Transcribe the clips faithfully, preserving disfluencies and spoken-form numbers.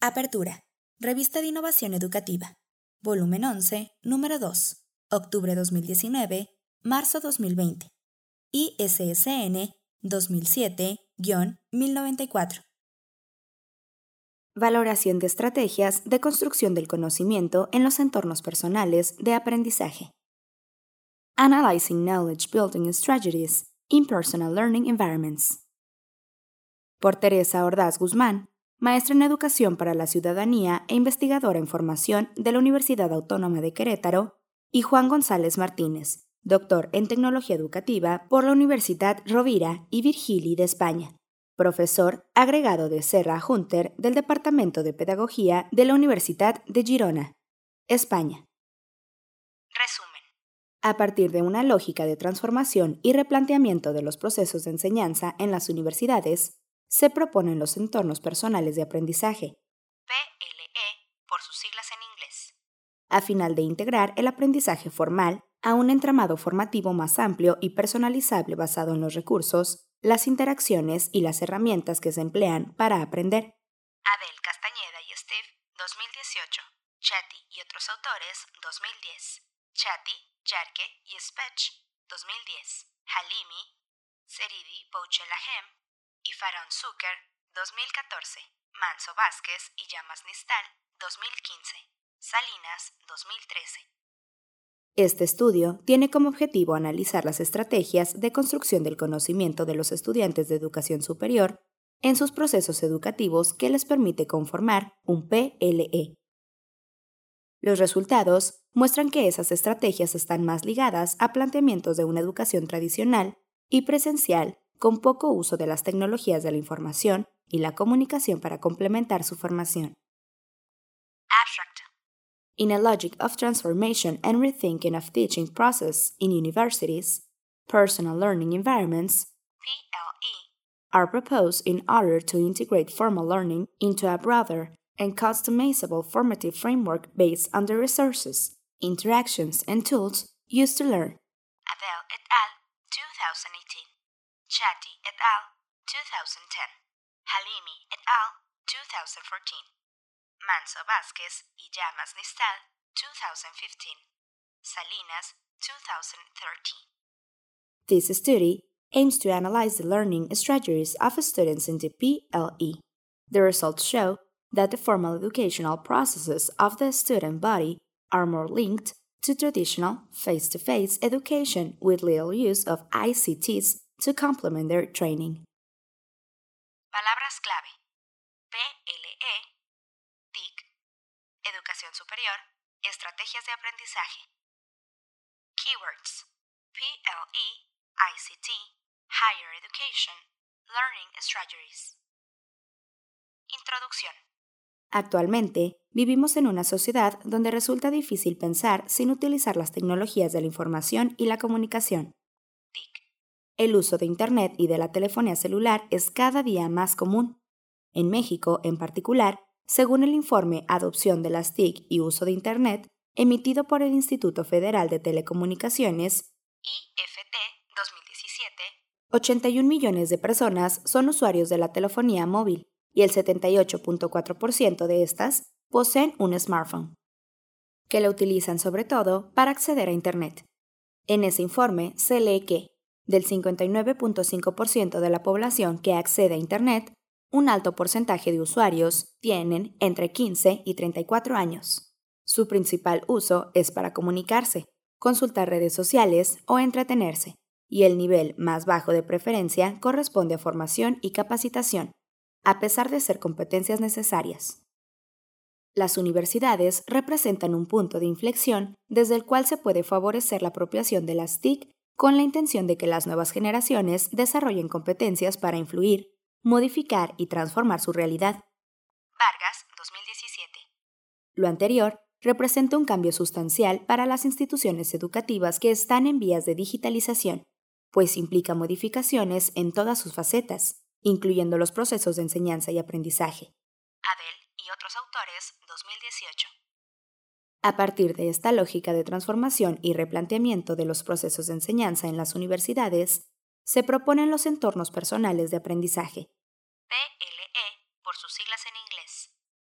Apertura. Revista de Innovación Educativa. Volumen once, número dos. Octubre dos mil diecinueve, marzo dos mil veinte. I S S N dos mil siete mil noventa y cuatro. Valoración de estrategias de construcción del conocimiento en los entornos personales de aprendizaje. Analyzing Knowledge Building Strategies in Personal Learning Environments. Por Teresa Ordaz Guzmán, maestra en Educación para la Ciudadanía e investigadora en formación de la Universidad Autónoma de Querétaro, y Juan González Martínez, doctor en Tecnología Educativa por la Universidad Rovira y Virgili de España, profesor agregado de Serra Hunter del Departamento de Pedagogía de la Universidad de Girona, España. Resumen. A partir de una lógica de transformación y replanteamiento de los procesos de enseñanza en las universidades, se proponen los entornos personales de aprendizaje, P L E por sus siglas en inglés, a final de integrar el aprendizaje formal a un entramado formativo más amplio y personalizable basado en los recursos, las interacciones y las herramientas que se emplean para aprender. Adel Castañeda y Steve, dos mil dieciocho. Chatty y otros autores, dos mil diez. Chatty, Jarke y Spech, dos mil diez. Halimi, Seridi Bouchelahem y Farón Zucker, dos mil catorce. Manso Vázquez y Llamas Nistal, dos mil quince. Salinas, dos mil trece. Este estudio tiene como objetivo analizar las estrategias de construcción del conocimiento de los estudiantes de educación superior en sus procesos educativos que les permite conformar un P L E. Los resultados muestran que esas estrategias están más ligadas a planteamientos de una educación tradicional y presencial con poco uso de las tecnologías de la información y la comunicación para complementar su formación. Abstract. In a logic of transformation and rethinking of teaching process in universities, personal learning environments, P L E, are proposed in order to integrate formal learning into a broader and customizable formative framework based on the resources, interactions, and tools used to learn. Adel et al. twenty eighteen. Chatty et al. twenty ten. Halimi et al. twenty fourteen. Manso Vázquez y Llamas Nistal, twenty fifteen. Salinas, twenty thirteen. This study aims to analyze the learning strategies of students in the P L E. The results show that the formal educational processes of the student body are more linked to traditional face-to-face education with little use of I C Ts to complement their training. Palabras clave: P L E, T I C, Educación Superior, Estrategias de Aprendizaje. Keywords: P L E, I C T, Higher Education, Learning Strategies. Introducción. Actualmente, vivimos en una sociedad donde resulta difícil pensar sin utilizar las tecnologías de la información y la comunicación. T I C. El uso de Internet y de la telefonía celular es cada día más común. En México, en particular, según el informe Adopción de las T I C y Uso de Internet, emitido por el Instituto Federal de Telecomunicaciones, I F T dos mil diecisiete, ochenta y un millones de personas son usuarios de la telefonía móvil, y el setenta y ocho punto cuatro por ciento de estas poseen un smartphone, que lo utilizan sobre todo para acceder a Internet. En ese informe se lee que, del cincuenta y nueve punto cinco por ciento de la población que accede a Internet, un alto porcentaje de usuarios tienen entre quince y treinta y cuatro años. Su principal uso es para comunicarse, consultar redes sociales o entretenerse, y el nivel más bajo de preferencia corresponde a formación y capacitación, a pesar de ser competencias necesarias. Las universidades representan un punto de inflexión desde el cual se puede favorecer la apropiación de las T I C con la intención de que las nuevas generaciones desarrollen competencias para influir, modificar y transformar su realidad. Vargas, dos mil diecisiete. Lo anterior representa un cambio sustancial para las instituciones educativas que están en vías de digitalización, pues implica modificaciones en todas sus facetas, incluyendo los procesos de enseñanza y aprendizaje. Adel y otros autores, dos mil dieciocho. A partir de esta lógica de transformación y replanteamiento de los procesos de enseñanza en las universidades, se proponen los entornos personales de aprendizaje, P L E por sus siglas en inglés,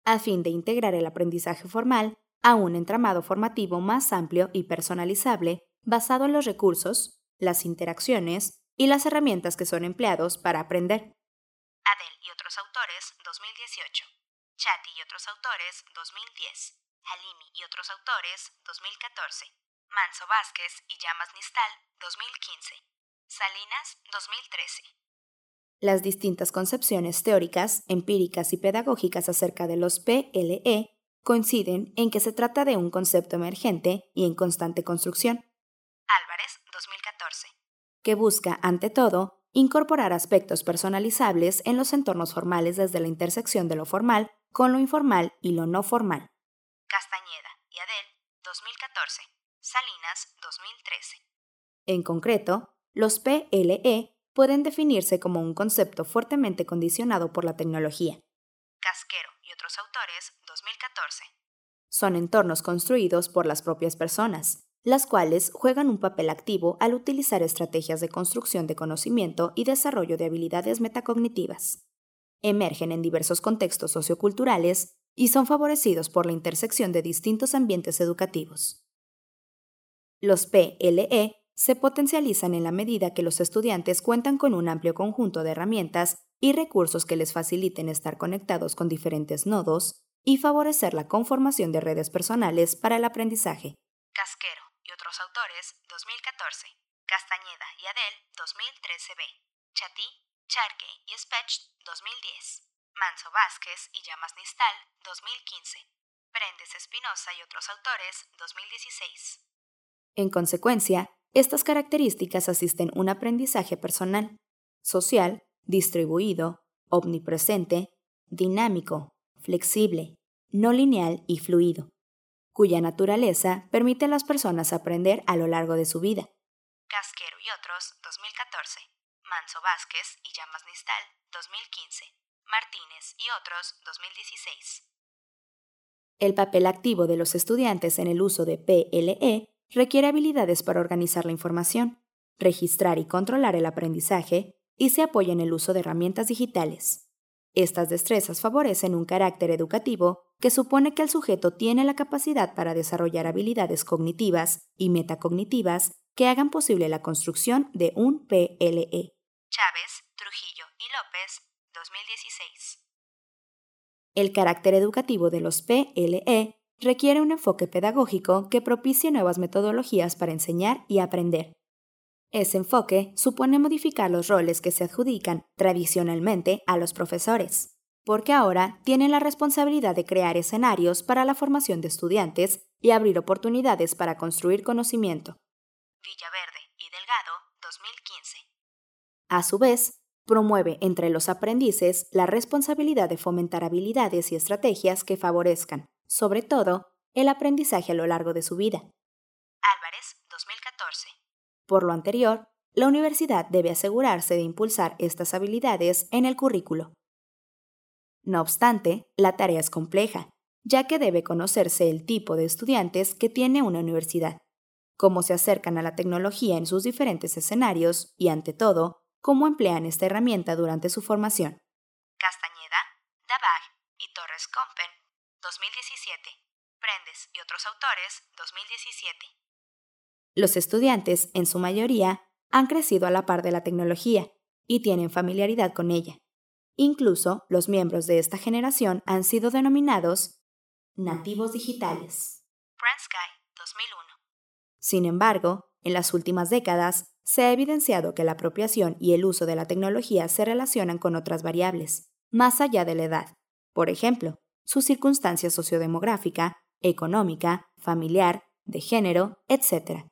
a fin de integrar el aprendizaje formal a un entramado formativo más amplio y personalizable basado en los recursos, las interacciones y las herramientas que son empleados para aprender. Adel y otros autores, dos mil dieciocho. Chatty y otros autores, dos mil diez. Halimi y otros autores, dos mil catorce. Manso Vázquez y Llamas Nistal, dos mil quince. Salinas, dos mil trece. Las distintas concepciones teóricas, empíricas y pedagógicas acerca de los P L E coinciden en que se trata de un concepto emergente y en constante construcción. Álvarez, dos mil catorce. Que busca, ante todo, incorporar aspectos personalizables en los entornos formales desde la intersección de lo formal con lo informal y lo no formal. Castañeda y Adel, dos mil catorce. Salinas, dos mil trece. En concreto, los P L E pueden definirse como un concepto fuertemente condicionado por la tecnología. Casquero y otros autores, dos mil catorce. Son entornos construidos por las propias personas, las cuales juegan un papel activo al utilizar estrategias de construcción de conocimiento y desarrollo de habilidades metacognitivas. Emergen en diversos contextos socioculturales y son favorecidos por la intersección de distintos ambientes educativos. Los P L E se potencializan en la medida que los estudiantes cuentan con un amplio conjunto de herramientas y recursos que les faciliten estar conectados con diferentes nodos y favorecer la conformación de redes personales para el aprendizaje. Casquero y otros autores, dos mil catorce. Castañeda y Adel, dos mil trece b. Chatty, Charque y Specht, dos mil diez. Manso Vázquez y Llamas Nistal, dos mil quince. Prendes Espinosa y otros autores, dos mil dieciséis. En consecuencia, estas características asisten un aprendizaje personal, social, distribuido, omnipresente, dinámico, flexible, no lineal y fluido, cuya naturaleza permite a las personas aprender a lo largo de su vida. Casquero y otros, dos mil catorce. Manso Vázquez y Llamas Nistal, dos mil quince. Martínez y otros, dos mil dieciséis. El papel activo de los estudiantes en el uso de P L E requiere habilidades para organizar la información, registrar y controlar el aprendizaje y se apoya en el uso de herramientas digitales. Estas destrezas favorecen un carácter educativo que supone que el sujeto tiene la capacidad para desarrollar habilidades cognitivas y metacognitivas que hagan posible la construcción de un P L E. Chávez, Trujillo y López, dos mil dieciséis. El carácter educativo de los P L E requiere un enfoque pedagógico que propicie nuevas metodologías para enseñar y aprender. Ese enfoque supone modificar los roles que se adjudican tradicionalmente a los profesores, porque ahora tienen la responsabilidad de crear escenarios para la formación de estudiantes y abrir oportunidades para construir conocimiento. Villaverde y Delgado, dos mil quince. A su vez, promueve entre los aprendices la responsabilidad de fomentar habilidades y estrategias que favorezcan, sobre todo, el aprendizaje a lo largo de su vida. Álvarez, dos mil catorce. Por lo anterior, la universidad debe asegurarse de impulsar estas habilidades en el currículo. No obstante, la tarea es compleja, ya que debe conocerse el tipo de estudiantes que tiene una universidad, cómo se acercan a la tecnología en sus diferentes escenarios y, ante todo, cómo emplean esta herramienta durante su formación. Castañeda, Dabag y Torres Compen, dos mil diecisiete. Prendes y otros autores, dos mil diecisiete. Los estudiantes, en su mayoría, han crecido a la par de la tecnología y tienen familiaridad con ella. Incluso los miembros de esta generación han sido denominados nativos digitales. Prensky, dos mil uno. Sin embargo, en las últimas décadas, se ha evidenciado que la apropiación y el uso de la tecnología se relacionan con otras variables, más allá de la edad. Por ejemplo, su circunstancia sociodemográfica, económica, familiar, de género, etcétera.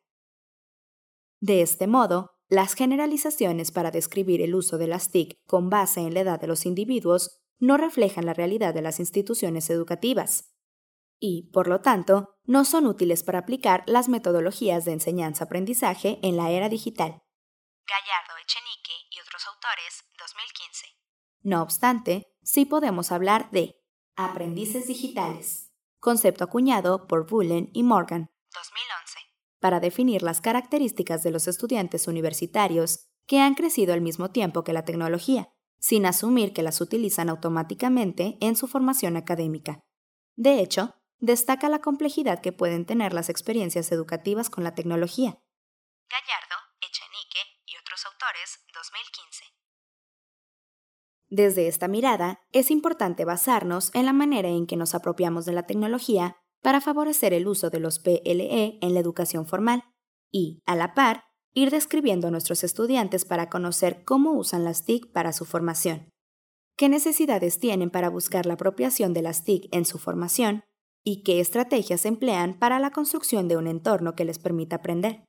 De este modo, las generalizaciones para describir el uso de las T I C con base en la edad de los individuos no reflejan la realidad de las instituciones educativas y, por lo tanto, no son útiles para aplicar las metodologías de enseñanza-aprendizaje en la era digital. Gallardo, Echenique y otros autores, dos mil quince. No obstante, sí podemos hablar de aprendices digitales, concepto acuñado por Bullen y Morgan, dos mil once, para definir las características de los estudiantes universitarios que han crecido al mismo tiempo que la tecnología, sin asumir que las utilizan automáticamente en su formación académica. De hecho, destaca la complejidad que pueden tener las experiencias educativas con la tecnología. Gallardo, Echenique y otros autores, dos mil quince. Desde esta mirada, es importante basarnos en la manera en que nos apropiamos de la tecnología para favorecer el uso de los P L E en la educación formal y, a la par, ir describiendo a nuestros estudiantes para conocer cómo usan las T I C para su formación, qué necesidades tienen para buscar la apropiación de las T I C en su formación y qué estrategias emplean para la construcción de un entorno que les permita aprender.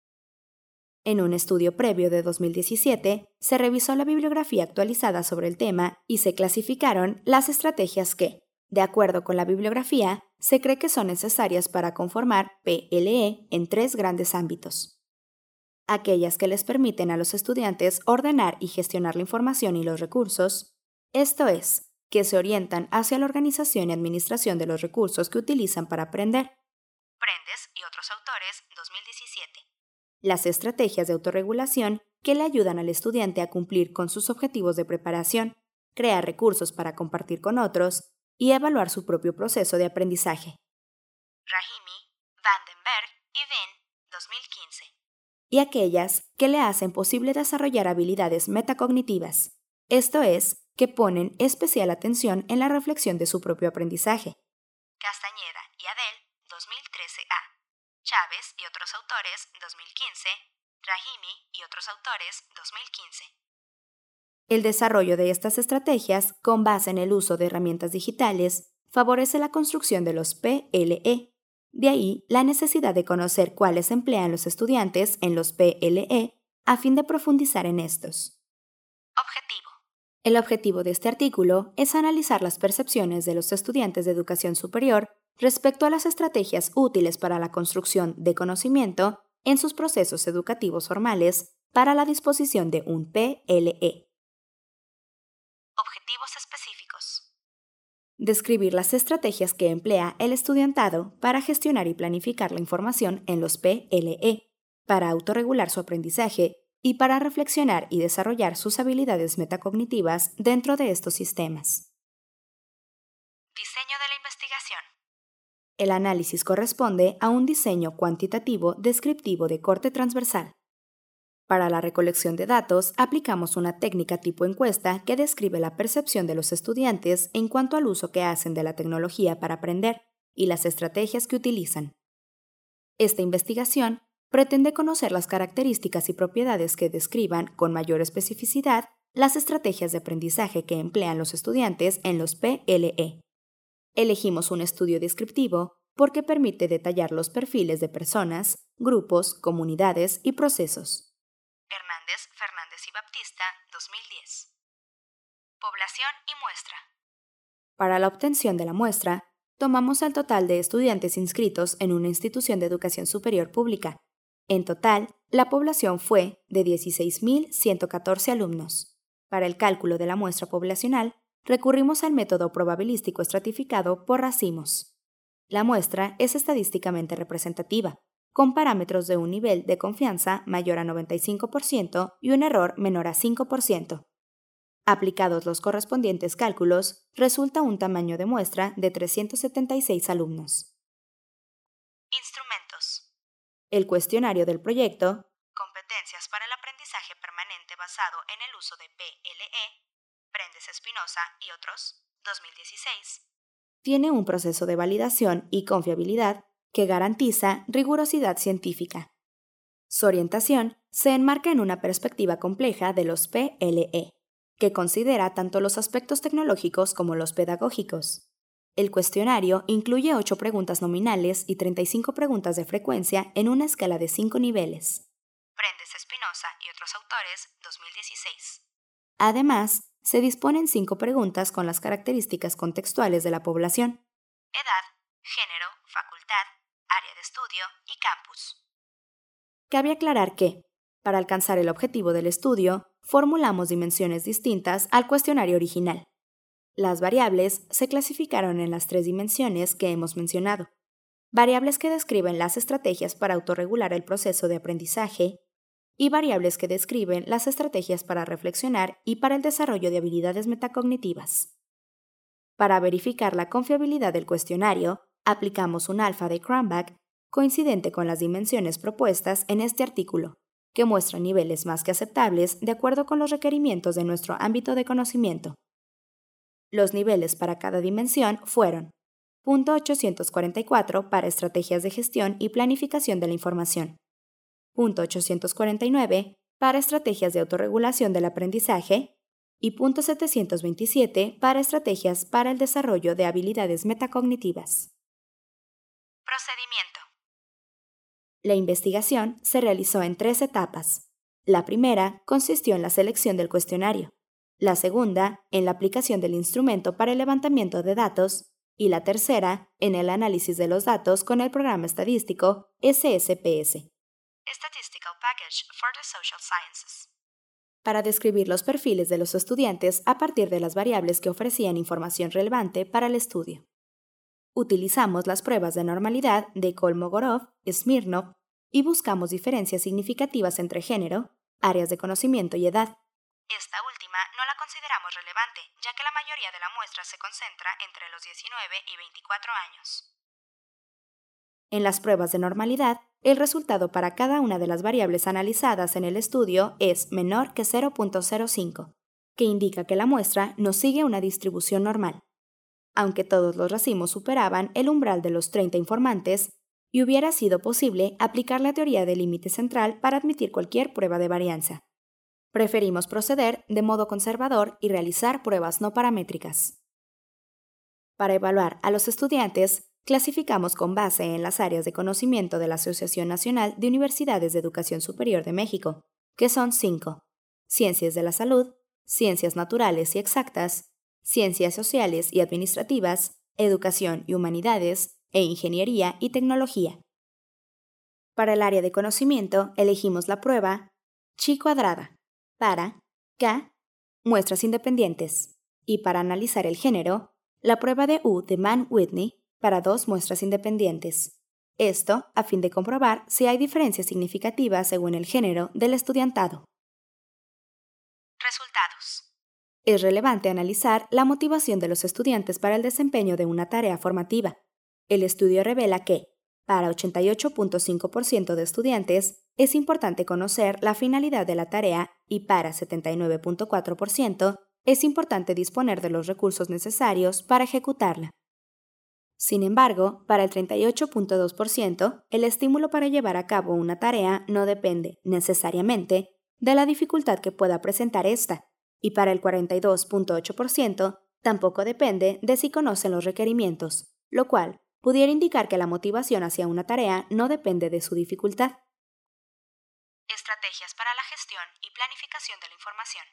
En un estudio previo de dos mil diecisiete, se revisó la bibliografía actualizada sobre el tema y se clasificaron las estrategias que, de acuerdo con la bibliografía, se cree que son necesarias para conformar P L E en tres grandes ámbitos. Aquellas que les permiten a los estudiantes ordenar y gestionar la información y los recursos, esto es, que se orientan hacia la organización y administración de los recursos que utilizan para aprender. Prendes y otros autores, dos mil diecisiete. Las estrategias de autorregulación que le ayudan al estudiante a cumplir con sus objetivos de preparación, crear recursos para compartir con otros y evaluar su propio proceso de aprendizaje. Rahimi, Vandenberg y Venn, dos mil quince. Y aquellas que le hacen posible desarrollar habilidades metacognitivas, esto es, que ponen especial atención en la reflexión de su propio aprendizaje. Castañeda y Adel, dos mil trece A. Chávez y otros autores, dos mil quince, Rahimi y otros autores, dos mil quince. El desarrollo de estas estrategias, con base en el uso de herramientas digitales, favorece la construcción de los P L E. De ahí la necesidad de conocer cuáles emplean los estudiantes en los P L E a fin de profundizar en estos. Objetivo. El objetivo de este artículo es analizar las percepciones de los estudiantes de educación superior respecto a las estrategias útiles para la construcción de conocimiento en sus procesos educativos formales para la disposición de un P L E. Objetivos específicos. Describir las estrategias que emplea el estudiantado para gestionar y planificar la información en los P L E, para autorregular su aprendizaje y para reflexionar y desarrollar sus habilidades metacognitivas dentro de estos sistemas. Diseño de la investigación. El análisis corresponde a un diseño cuantitativo descriptivo de corte transversal. Para la recolección de datos, aplicamos una técnica tipo encuesta que describe la percepción de los estudiantes en cuanto al uso que hacen de la tecnología para aprender y las estrategias que utilizan. Esta investigación pretende conocer las características y propiedades que describan con mayor especificidad las estrategias de aprendizaje que emplean los estudiantes en los P L E. Elegimos un estudio descriptivo porque permite detallar los perfiles de personas, grupos, comunidades y procesos. Hernández, Fernández y Baptista, dos mil diez. Población y muestra. Para la obtención de la muestra, tomamos el total de estudiantes inscritos en una institución de educación superior pública. En total, la población fue de dieciséis mil ciento catorce alumnos. Para el cálculo de la muestra poblacional, recurrimos al método probabilístico estratificado por racimos. La muestra es estadísticamente representativa, con parámetros de un nivel de confianza mayor a noventa y cinco por ciento y un error menor a cinco por ciento. Aplicados los correspondientes cálculos, resulta un tamaño de muestra de trescientos setenta y seis alumnos. Instrumentos. El cuestionario del proyecto, Competencias para el aprendizaje permanente basado en el uso de P L E, Prendes Espinosa y otros, dos mil dieciséis, tiene un proceso de validación y confiabilidad que garantiza rigurosidad científica. Su orientación se enmarca en una perspectiva compleja de los P L E, que considera tanto los aspectos tecnológicos como los pedagógicos. El cuestionario incluye ocho preguntas nominales y treinta y cinco preguntas de frecuencia en una escala de cinco niveles. Prendes Espinosa y otros autores, dos mil dieciséis. Además, se disponen cinco preguntas con las características contextuales de la población: edad, género, facultad, área de estudio y campus. Cabe aclarar que, para alcanzar el objetivo del estudio, formulamos dimensiones distintas al cuestionario original. Las variables se clasificaron en las tres dimensiones que hemos mencionado. Variables que describen las estrategias para autorregular el proceso de aprendizaje, y variables que describen las estrategias para reflexionar y para el desarrollo de habilidades metacognitivas. Para verificar la confiabilidad del cuestionario, aplicamos un alfa de Cronbach coincidente con las dimensiones propuestas en este artículo, que muestra niveles más que aceptables de acuerdo con los requerimientos de nuestro ámbito de conocimiento. Los niveles para cada dimensión fueron punto ochocientos cuarenta y cuatro para estrategias de gestión y planificación de la información, punto ochocientos cuarenta y nueve para estrategias de autorregulación del aprendizaje y punto setecientos veintisiete para estrategias para el desarrollo de habilidades metacognitivas. Procedimiento. La investigación se realizó en tres etapas. La primera consistió en la selección del cuestionario, la segunda en la aplicación del instrumento para el levantamiento de datos y la tercera en el análisis de los datos con el programa estadístico S S P S. Statistical Package for the Social Sciences. Para describir los perfiles de los estudiantes a partir de las variables que ofrecían información relevante para el estudio. Utilizamos las pruebas de normalidad de Kolmogorov y Smirnov y buscamos diferencias significativas entre género, áreas de conocimiento y edad. Esta última no la consideramos relevante, ya que la mayoría de la muestra se concentra entre los diecinueve y veinticuatro años. En las pruebas de normalidad, el resultado para cada una de las variables analizadas en el estudio es menor que cero punto cero cinco, que indica que la muestra no sigue una distribución normal. Aunque todos los racimos superaban el umbral de los treinta informantes, y hubiera sido posible aplicar la teoría del límite central para admitir cualquier prueba de varianza. Preferimos proceder de modo conservador y realizar pruebas no paramétricas. Para evaluar a los estudiantes, clasificamos con base en las áreas de conocimiento de la Asociación Nacional de Universidades de Educación Superior de México, que son cinco: Ciencias de la Salud, Ciencias Naturales y Exactas, Ciencias Sociales y Administrativas, Educación y Humanidades, e Ingeniería y Tecnología. Para el área de conocimiento, elegimos la prueba Chi cuadrada para K, muestras independientes, y para analizar el género, la prueba de U de Mann-Whitney para dos muestras independientes. Esto a fin de comprobar si hay diferencias significativas según el género del estudiantado. Resultados. Es relevante analizar la motivación de los estudiantes para el desempeño de una tarea formativa. El estudio revela que, para ochenta y ocho punto cinco por ciento de estudiantes, es importante conocer la finalidad de la tarea y para setenta y nueve punto cuatro por ciento es importante disponer de los recursos necesarios para ejecutarla. Sin embargo, para el treinta y ocho punto dos por ciento, el estímulo para llevar a cabo una tarea no depende, necesariamente, de la dificultad que pueda presentar esta, y para el cuarenta y dos punto ocho por ciento tampoco depende de si conocen los requerimientos, lo cual pudiera indicar que la motivación hacia una tarea no depende de su dificultad. Estrategias para la gestión y planificación de la información.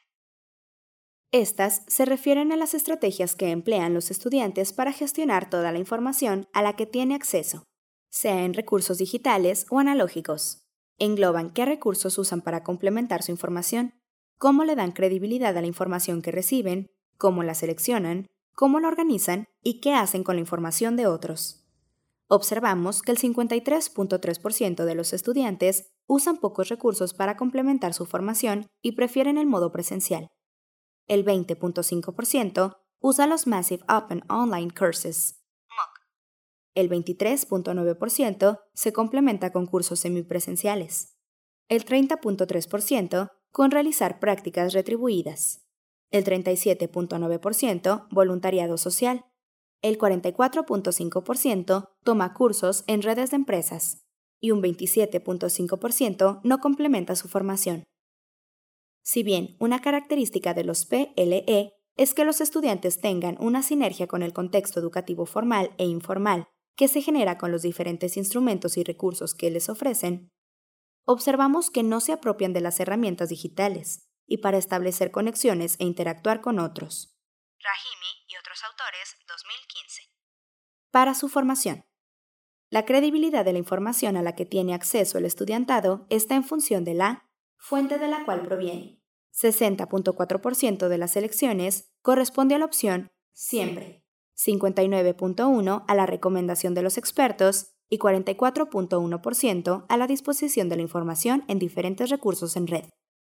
Estas se refieren a las estrategias que emplean los estudiantes para gestionar toda la información a la que tiene acceso, sea en recursos digitales o analógicos. Engloban qué recursos usan para complementar su información, cómo le dan credibilidad a la información que reciben, cómo la seleccionan, cómo la organizan y qué hacen con la información de otros. Observamos que el cincuenta y tres punto tres por ciento de los estudiantes usan pocos recursos para complementar su formación y prefieren el modo presencial. El veinte punto cinco por ciento usa los Massive Open Online Courses, M O C. El veintitrés punto nueve por ciento se complementa con cursos semipresenciales. El treinta punto tres por ciento con realizar prácticas retribuidas. El treinta y siete punto nueve por ciento voluntariado social. El cuarenta y cuatro punto cinco por ciento toma cursos en redes de empresas y un veintisiete punto cinco por ciento no complementa su formación. Si bien una característica de los P L E es que los estudiantes tengan una sinergia con el contexto educativo formal e informal que se genera con los diferentes instrumentos y recursos que les ofrecen, observamos que no se apropian de las herramientas digitales y para establecer conexiones e interactuar con otros. Rahimi y otros autores, dos mil quince. Para su formación. La credibilidad de la información a la que tiene acceso el estudiantado está en función de la fuente de la cual proviene. sesenta punto cuatro por ciento de las elecciones corresponde a la opción siempre, cincuenta y nueve punto uno por ciento a la recomendación de los expertos y cuarenta y cuatro punto uno por ciento a la disposición de la información en diferentes recursos en red.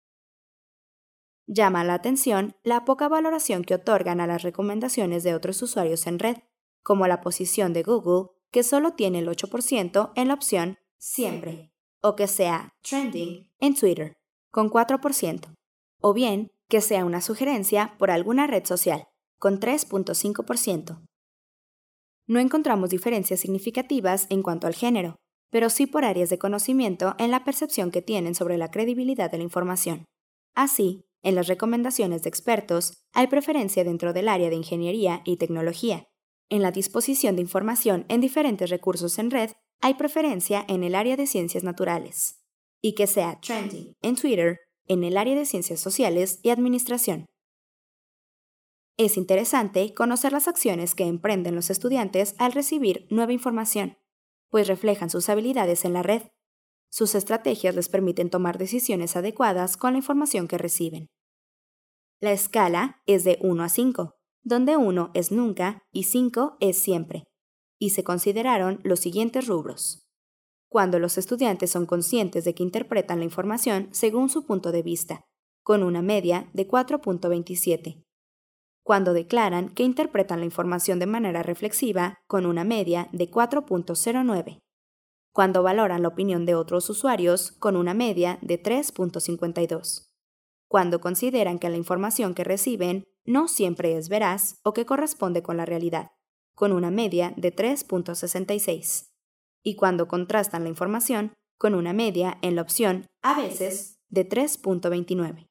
Llama la atención la poca valoración que otorgan a las recomendaciones de otros usuarios en red, como la posición de Google, que solo tiene el ocho por ciento en la opción Siempre, o que sea Trending en Twitter, con cuatro por ciento, o bien que sea una sugerencia por alguna red social, con tres punto cinco por ciento. No encontramos diferencias significativas en cuanto al género, pero sí por áreas de conocimiento en la percepción que tienen sobre la credibilidad de la información. Así, en las recomendaciones de expertos, hay preferencia dentro del área de ingeniería y tecnología. En la disposición de información en diferentes recursos en red, hay preferencia en el área de ciencias naturales. Y que sea trending en Twitter, en el área de ciencias sociales y administración. Es interesante conocer las acciones que emprenden los estudiantes al recibir nueva información, pues reflejan sus habilidades en la red. Sus estrategias les permiten tomar decisiones adecuadas con la información que reciben. La escala es de uno a cinco, donde uno es nunca y cinco es siempre, y se consideraron los siguientes rubros. Cuando los estudiantes son conscientes de que interpretan la información según su punto de vista, con una media de cuatro punto veintisiete. Cuando declaran que interpretan la información de manera reflexiva, con una media de cuatro punto cero nueve. Cuando valoran la opinión de otros usuarios, con una media de tres punto cincuenta y dos. Cuando consideran que la información que reciben no siempre es veraz o que corresponde con la realidad, con una media de tres punto sesenta y seis. Y cuando contrastan la información, con una media en la opción a veces de tres punto veintinueve.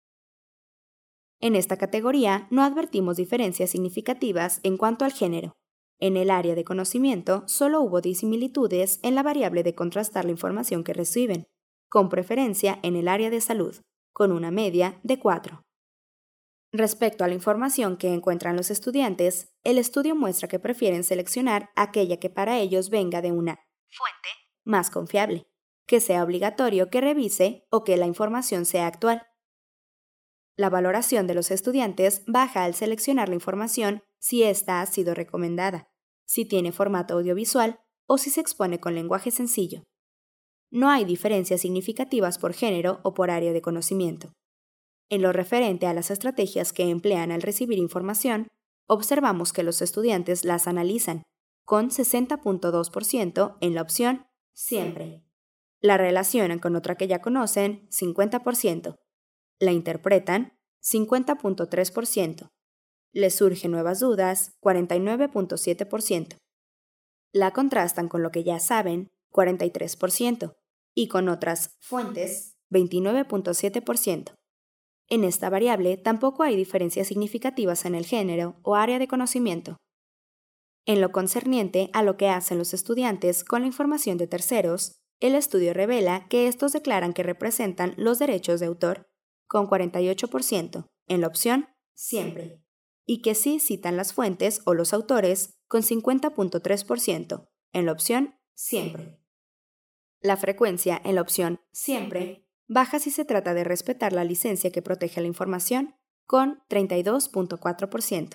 En esta categoría no advertimos diferencias significativas en cuanto al género. En el área de conocimiento solo hubo disimilitudes en la variable de contrastar la información que reciben, con preferencia en el área de salud, con una media de cuatro. Respecto a la información que encuentran los estudiantes, el estudio muestra que prefieren seleccionar aquella que para ellos venga de una fuente más confiable, que sea obligatorio que revise o que la información sea actual. La valoración de los estudiantes baja al seleccionar la información si ésta ha sido recomendada, si tiene formato audiovisual o si se expone con lenguaje sencillo. No hay diferencias significativas por género o por área de conocimiento. En lo referente a las estrategias que emplean al recibir información, observamos que los estudiantes las analizan, con sesenta punto dos por ciento en la opción Siempre. La relacionan con otra que ya conocen, cincuenta por ciento. La interpretan, cincuenta punto tres por ciento. Les surgen nuevas dudas, cuarenta y nueve punto siete por ciento. La contrastan con lo que ya saben, cuarenta y tres por ciento. Y con otras fuentes, veintinueve punto siete por ciento. En esta variable tampoco hay diferencias significativas en el género o área de conocimiento. En lo concerniente a lo que hacen los estudiantes con la información de terceros, el estudio revela que estos declaran que representan los derechos de autor, con cuarenta y ocho por ciento, en la opción Siempre, y que sí citan las fuentes o los autores, con cincuenta punto tres por ciento, en la opción Siempre. La frecuencia en la opción Siempre baja si se trata de respetar la licencia que protege la información, con treinta y dos punto cuatro por ciento.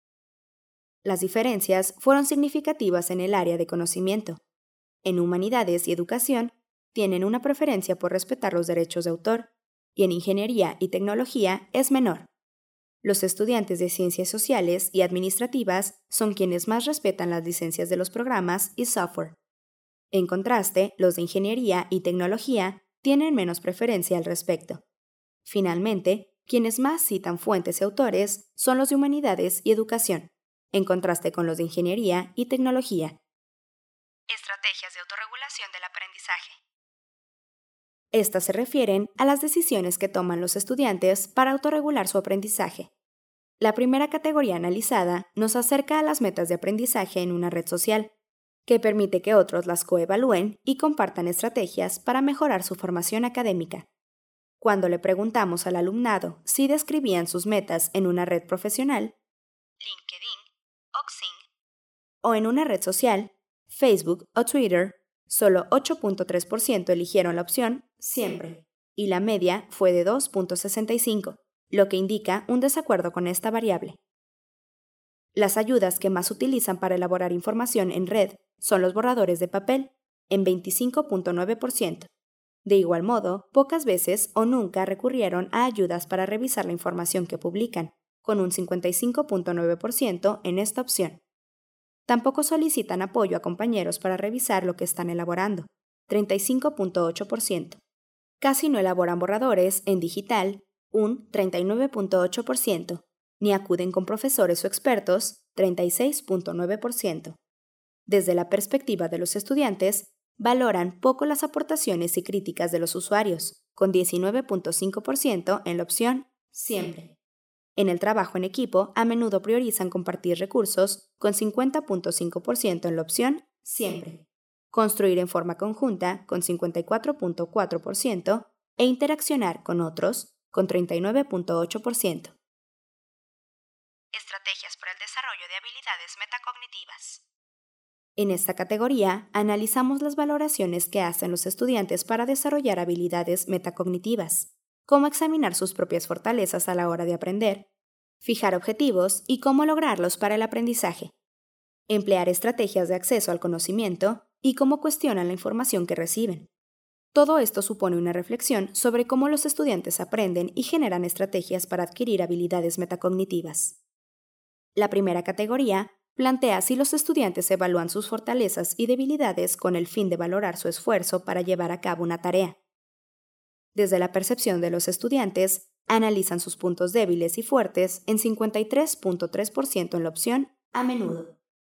Las diferencias fueron significativas en el área de conocimiento. En humanidades y educación, tienen una preferencia por respetar los derechos de autor, y en ingeniería y tecnología es menor. Los estudiantes de ciencias sociales y administrativas son quienes más respetan las licencias de los programas y software. En contraste, los de ingeniería y tecnología tienen menos preferencia al respecto. Finalmente, quienes más citan fuentes y autores son los de humanidades y educación, en contraste con los de ingeniería y tecnología. Estrategias de autorregulación del aprendizaje. Estas se refieren a las decisiones que toman los estudiantes para autorregular su aprendizaje. La primera categoría analizada nos acerca a las metas de aprendizaje en una red social, que permite que otros las coevalúen y compartan estrategias para mejorar su formación académica. Cuando le preguntamos al alumnado si describían sus metas en una red profesional, LinkedIn o Xing, o en una red social, Facebook o Twitter, solo ocho punto tres por ciento eligieron la opción Siempre, y la media fue de dos punto sesenta y cinco, lo que indica un desacuerdo con esta variable. Las ayudas que más utilizan para elaborar información en red son los borradores de papel, en veinticinco punto nueve por ciento. De igual modo, pocas veces o nunca recurrieron a ayudas para revisar la información que publican, con un cincuenta y cinco punto nueve por ciento en esta opción. Tampoco solicitan apoyo a compañeros para revisar lo que están elaborando, treinta y cinco punto ocho por ciento. Casi no elaboran borradores en digital, un treinta y nueve punto ocho por ciento, ni acuden con profesores o expertos, treinta y seis punto nueve por ciento. Desde la perspectiva de los estudiantes, valoran poco las aportaciones y críticas de los usuarios, con diecinueve punto cinco por ciento en la opción siempre. En el trabajo en equipo, a menudo priorizan compartir recursos, con cincuenta punto cinco por ciento en la opción siempre. Construir en forma conjunta, con cincuenta y cuatro punto cuatro por ciento, e interaccionar con otros, con treinta y nueve punto ocho por ciento. Estrategias para el desarrollo de habilidades metacognitivas. En esta categoría, analizamos las valoraciones que hacen los estudiantes para desarrollar habilidades metacognitivas, cómo examinar sus propias fortalezas a la hora de aprender, fijar objetivos y cómo lograrlos para el aprendizaje, emplear estrategias de acceso al conocimiento y cómo cuestionan la información que reciben. Todo esto supone una reflexión sobre cómo los estudiantes aprenden y generan estrategias para adquirir habilidades metacognitivas. La primera categoría plantea si los estudiantes evalúan sus fortalezas y debilidades con el fin de valorar su esfuerzo para llevar a cabo una tarea. Desde la percepción de los estudiantes, analizan sus puntos débiles y fuertes en cincuenta y tres punto tres por ciento en la opción a menudo.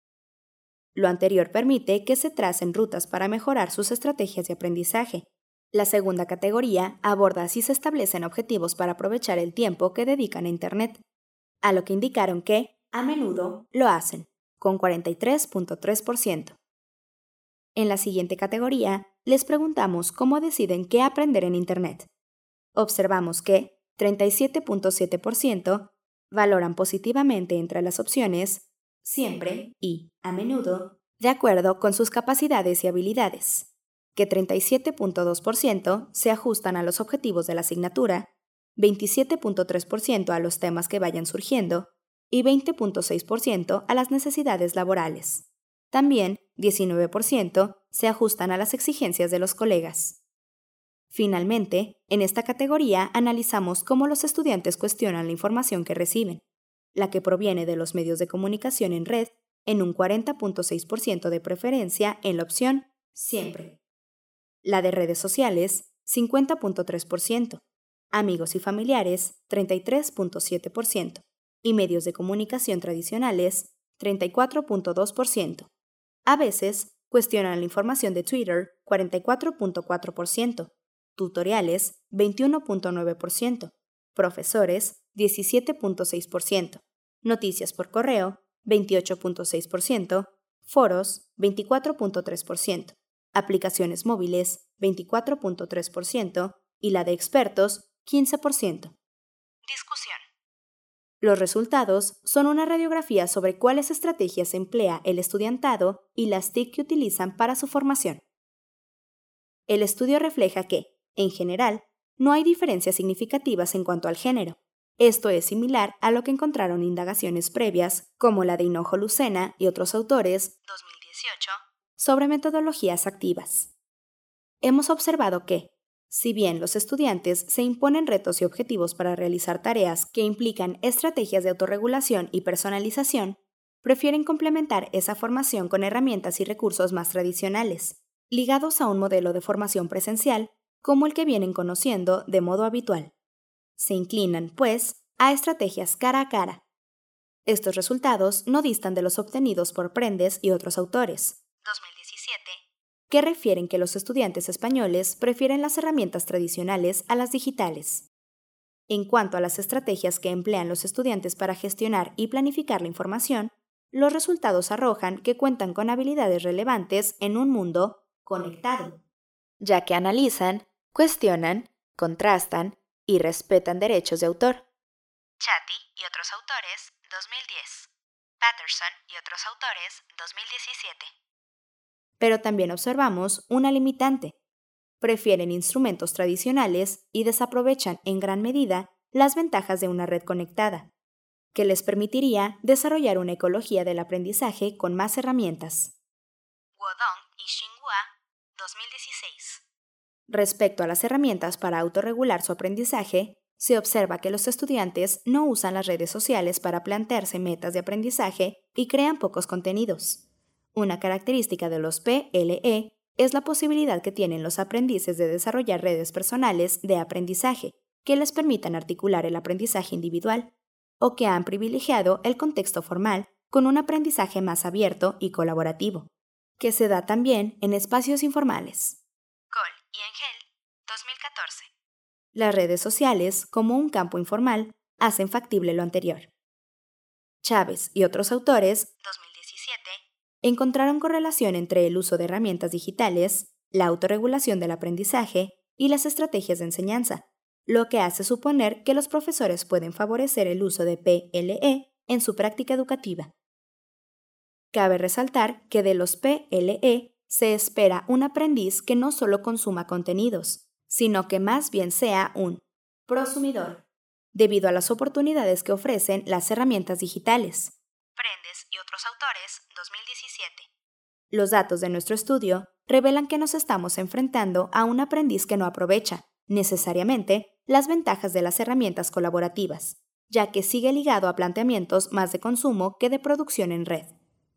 Lo anterior permite que se tracen rutas para mejorar sus estrategias de aprendizaje. La segunda categoría aborda si se establecen objetivos para aprovechar el tiempo que dedican a Internet, a lo que indicaron que, a menudo, lo hacen, con cuarenta y tres punto tres por ciento. En la siguiente categoría, les preguntamos cómo deciden qué aprender en Internet. Observamos que treinta y siete punto siete por ciento valoran positivamente entre las opciones siempre y a menudo, de acuerdo con sus capacidades y habilidades, que treinta y siete punto dos por ciento se ajustan a los objetivos de la asignatura, veintisiete punto tres por ciento a los temas que vayan surgiendo y veinte punto seis por ciento a las necesidades laborales. También, diecinueve por ciento se ajustan a las exigencias de los colegas. Finalmente, en esta categoría analizamos cómo los estudiantes cuestionan la información que reciben, la que proviene de los medios de comunicación en red, en un cuarenta punto seis por ciento de preferencia en la opción siempre. La de redes sociales, cincuenta punto tres por ciento. Amigos y familiares, treinta y tres punto siete por ciento. Y medios de comunicación tradicionales, treinta y cuatro punto dos por ciento. A veces, cuestionan la información de Twitter, cuarenta y cuatro punto cuatro por ciento. Tutoriales, veintiuno punto nueve por ciento. Profesores, diecisiete punto seis por ciento. Noticias por correo, veintiocho punto seis por ciento. Foros, veinticuatro punto tres por ciento. Aplicaciones móviles, veinticuatro punto tres por ciento. Y la de expertos, quince por ciento. Discusión. Los resultados son una radiografía sobre cuáles estrategias emplea el estudiantado y las T I C que utilizan para su formación. El estudio refleja que, en general, no hay diferencias significativas en cuanto al género. Esto es similar a lo que encontraron indagaciones previas, como la de Hinojo Lucena y otros autores, dos mil dieciocho, sobre metodologías activas. Hemos observado que, si bien los estudiantes se imponen retos y objetivos para realizar tareas que implican estrategias de autorregulación y personalización, prefieren complementar esa formación con herramientas y recursos más tradicionales, ligados a un modelo de formación presencial como el que vienen conociendo de modo habitual. Se inclinan, pues, a estrategias cara a cara. Estos resultados no distan de los obtenidos por Prendes y otros autores, dos mil diecisiete, que refieren que los estudiantes españoles prefieren las herramientas tradicionales a las digitales. En cuanto a las estrategias que emplean los estudiantes para gestionar y planificar la información, los resultados arrojan que cuentan con habilidades relevantes en un mundo conectado, ya que analizan, cuestionan, contrastan y respetan derechos de autor. Chatty y otros autores, dos mil diez. Patterson y otros autores, dos mil diecisiete. Pero también observamos una limitante. Prefieren instrumentos tradicionales y desaprovechan en gran medida las ventajas de una red conectada. que les permitiría desarrollar una ecología del aprendizaje con más herramientas. Wodong y Xinhua, dos mil dieciséis. Respecto a las herramientas para autorregular su aprendizaje, se observa que los estudiantes no usan las redes sociales para plantearse metas de aprendizaje y crean pocos contenidos. Una característica de los P L E es la posibilidad que tienen los aprendices de desarrollar redes personales de aprendizaje que les permitan articular el aprendizaje individual, o que han privilegiado el contexto formal con un aprendizaje más abierto y colaborativo, que se da también en espacios informales. Cole y Engel, dos mil catorce. Las redes sociales, como un campo informal, hacen factible lo anterior. Chávez y otros autores, dos mil diecisiete, encontraron correlación entre el uso de herramientas digitales, la autorregulación del aprendizaje y las estrategias de enseñanza, lo que hace suponer que los profesores pueden favorecer el uso de P L E en su práctica educativa. Cabe resaltar que de los P L E se espera un aprendiz que no solo consuma contenidos, sino que más bien sea un prosumidor, debido a las oportunidades que ofrecen las herramientas digitales. Prendes y otros autores, dos mil diecisiete. Los datos de nuestro estudio revelan que nos estamos enfrentando a un aprendiz que no aprovecha, necesariamente, las ventajas de las herramientas colaborativas, ya que sigue ligado a planteamientos más de consumo que de producción en red.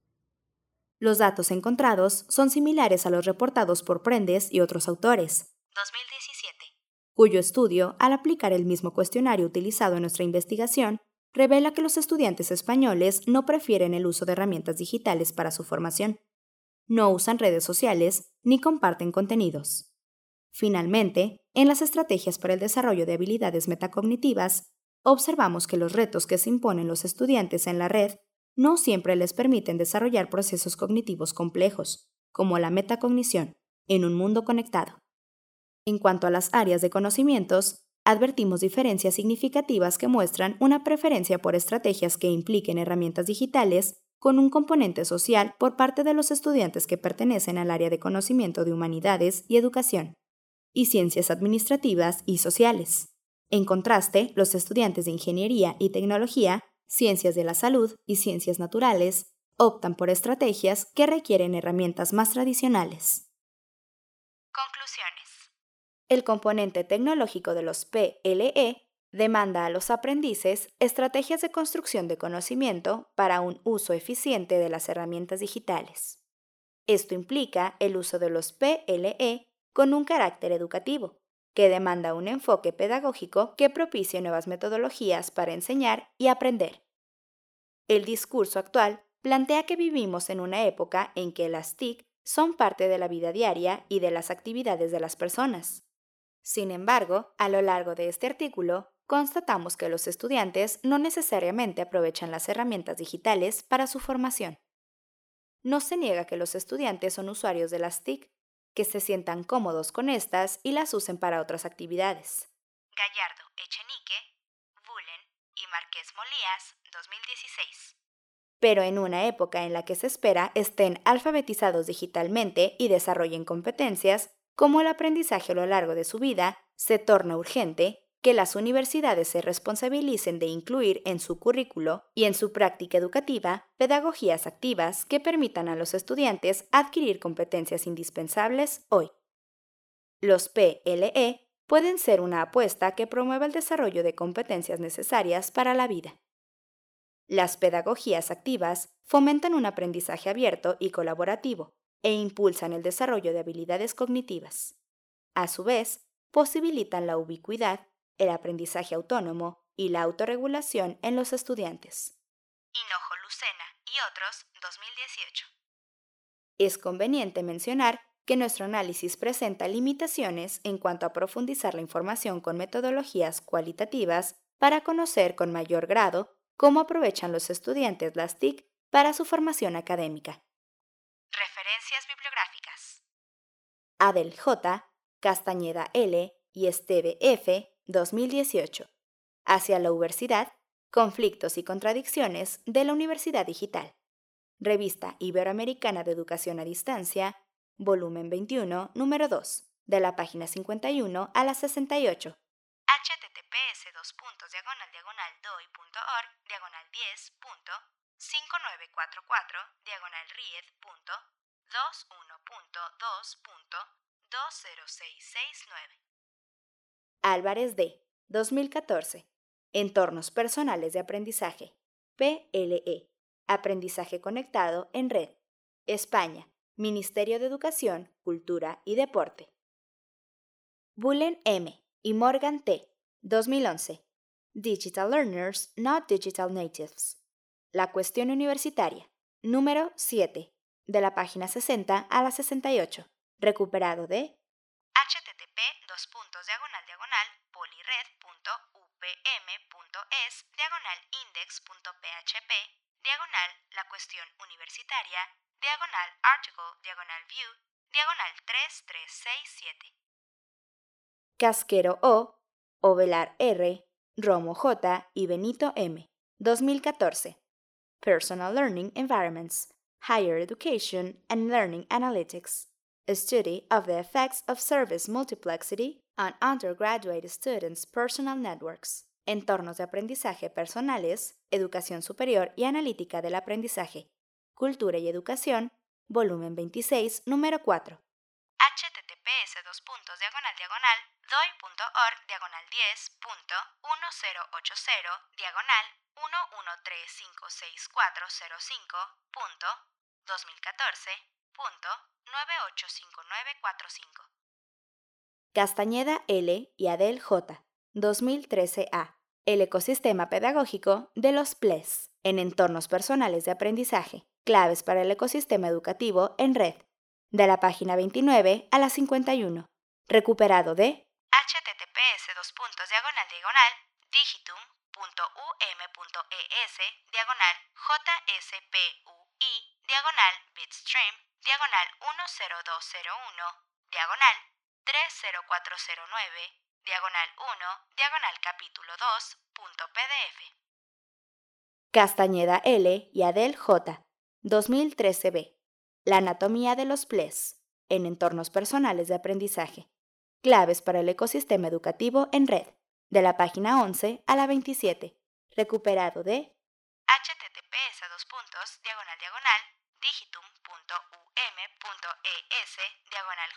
Los datos encontrados son similares a los reportados por Prendes y otros autores, dos mil diecisiete, cuyo estudio, al aplicar el mismo cuestionario utilizado en nuestra investigación, revela que los estudiantes españoles no prefieren el uso de herramientas digitales para su formación. No usan redes sociales ni comparten contenidos. Finalmente, en las estrategias para el desarrollo de habilidades metacognitivas, observamos que los retos que se imponen los estudiantes en la red no siempre les permiten desarrollar procesos cognitivos complejos, como la metacognición, en un mundo conectado. En cuanto a las áreas de conocimientos, advertimos diferencias significativas que muestran una preferencia por estrategias que impliquen herramientas digitales con un componente social por parte de los estudiantes que pertenecen al área de conocimiento de humanidades y educación, y ciencias administrativas y sociales. En contraste, los estudiantes de ingeniería y tecnología, ciencias de la salud y ciencias naturales optan por estrategias que requieren herramientas más tradicionales. Conclusiones. El componente tecnológico de los P L E demanda a los aprendices estrategias de construcción de conocimiento para un uso eficiente de las herramientas digitales. Esto implica el uso de los P L E con un carácter educativo, que demanda un enfoque pedagógico que propicie nuevas metodologías para enseñar y aprender. El discurso actual plantea que vivimos en una época en que las T I C son parte de la vida diaria y de las actividades de las personas. Sin embargo, a lo largo de este artículo, constatamos que los estudiantes no necesariamente aprovechan las herramientas digitales para su formación. No se niega que los estudiantes son usuarios de las T I C, que se sientan cómodos con estas y las usen para otras actividades. Gallardo, Echenique, Bullen y Márquez Molías, dos mil dieciséis. Pero en una época en la que se espera estén alfabetizados digitalmente y desarrollen competencias, como el aprendizaje a lo largo de su vida, se torna urgente que las universidades se responsabilicen de incluir en su currículo y en su práctica educativa pedagogías activas que permitan a los estudiantes adquirir competencias indispensables hoy. Los P L E pueden ser una apuesta que promueva el desarrollo de competencias necesarias para la vida. Las pedagogías activas fomentan un aprendizaje abierto y colaborativo e impulsan el desarrollo de habilidades cognitivas. A su vez, posibilitan la ubicuidad, el aprendizaje autónomo y la autorregulación en los estudiantes. Hinojo, Lucena y otros, dos mil dieciocho. Es conveniente mencionar que nuestro análisis presenta limitaciones en cuanto a profundizar la información con metodologías cualitativas para conocer con mayor grado cómo aprovechan los estudiantes las T I C para su formación académica. Referencias bibliográficas. Adel J., Castañeda L. y Esteve F., dos mil dieciocho. Hacia la Universidad, Conflictos y contradicciones de la Universidad Digital. Revista Iberoamericana de Educación a Distancia, volumen veintiuno, número dos, de la página cincuenta y uno a la sesenta y ocho. H T T P S dos puntos diagonal diagonal doi.org diagonal diez punto cinco nueve cuatro cuatro diagonal ried punto veintiuno punto dos punto dos cero seis seis nueve. Álvarez D. dos mil catorce. Entornos personales de aprendizaje. P L E. Aprendizaje conectado en red. España. Ministerio de Educación, Cultura y Deporte. Bullen M. y Morgan T. dos mil once. Digital Learners, Not Digital Natives. La cuestión universitaria. Número siete. De la página sesenta a la sesenta y ocho. Recuperado de http dos puntos diagonal diagonal polired.upm.es diagonal index.php diagonal la cuestión universitaria diagonal article diagonal view diagonal tres tres seis siete. Casquero O, Ovelar R, Romo J y Benito M. dos mil catorce. Personal Learning Environments, Higher Education and Learning Analytics. A study of the effects of service multiplexity on undergraduate students' personal networks. Entornos de aprendizaje personales, educación superior y analítica del aprendizaje. Cultura y educación, volumen veintiséis, número cuatro. https dos puntos diagonal diagonal doi.org diagonal diez punto mil ochenta diagonal uno uno tres cinco seis cuatro cero cinco punto dos mil catorce punto nueve ocho cinco nueve cuatro cinco. Castañeda L. y Adel J. dos mil trece A. El ecosistema pedagógico de los P L E S en entornos personales de aprendizaje. Claves para el ecosistema educativo en red. De la página veintinueve a la cincuenta y uno. Recuperado de https dos puntos diagonal diagonal digitum.um.es diagonal jspui diagonal bitstream diagonal uno cero dos cero uno diagonal tres cero cuatro cero nueve diagonal uno diagonal capítulo dos punto pdf. Castañeda L. y Adel J. dos mil trece B. La anatomía de los P L E S en entornos personales de aprendizaje. Claves para el ecosistema educativo en red. De la página once a la veintisiete. Recuperado de https dos puntos diagonal diagonal digitum.um.es diagonal